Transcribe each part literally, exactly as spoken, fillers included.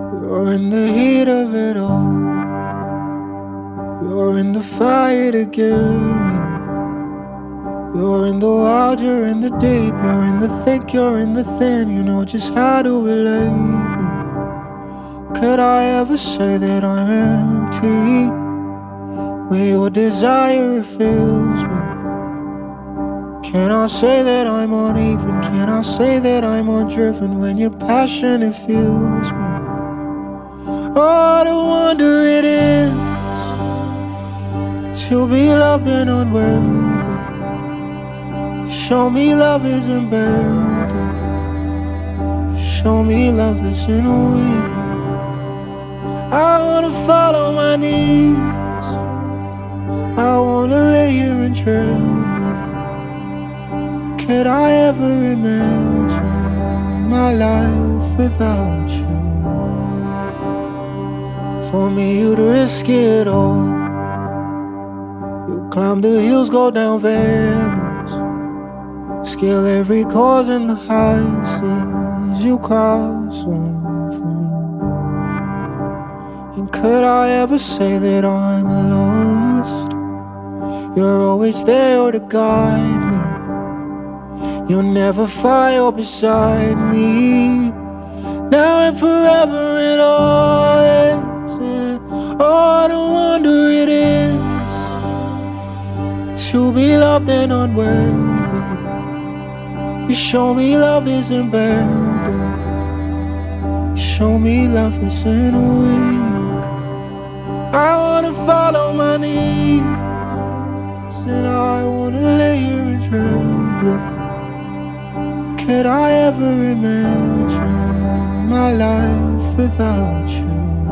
You're in the heat of it all. You're in the fire to give me. You're in the wild, you're in the deep. You're in the thick, you're in the thin. You know just how to relate me. Could I ever say that I'm empty when your desire fills me? Can I say that I'm uneven? Can I say that I'm undriven when your passion, it fuels me? What a wonder it is to be loved and unworthy. You show me love isn't burden. You show me love isn't weak. I wanna follow my knees. I wanna lay here and trembling. Could I ever imagine my life without you? For me, you'd risk it all. You climb the hills, go down valleys, scale every course in the high seas. You cross one for me. And could I ever say that I'm lost? You're always there to guide me. You'll never fire beside me. Now and forever and always. What a wonder it is to be loved and unworthy. You show me love isn't burden. You show me love isn't weak. I wanna follow my needs, and I wanna lay here and tremble. Could I ever imagine my life without you?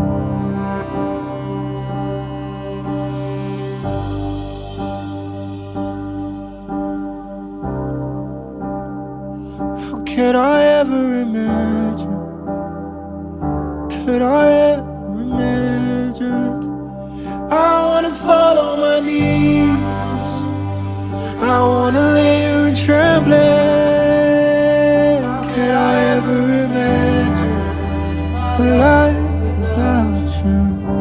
How could I ever imagine? Could I ever imagine? I wanna follow my needs. I wanna lay here and tremble. Could I ever imagine a life without you?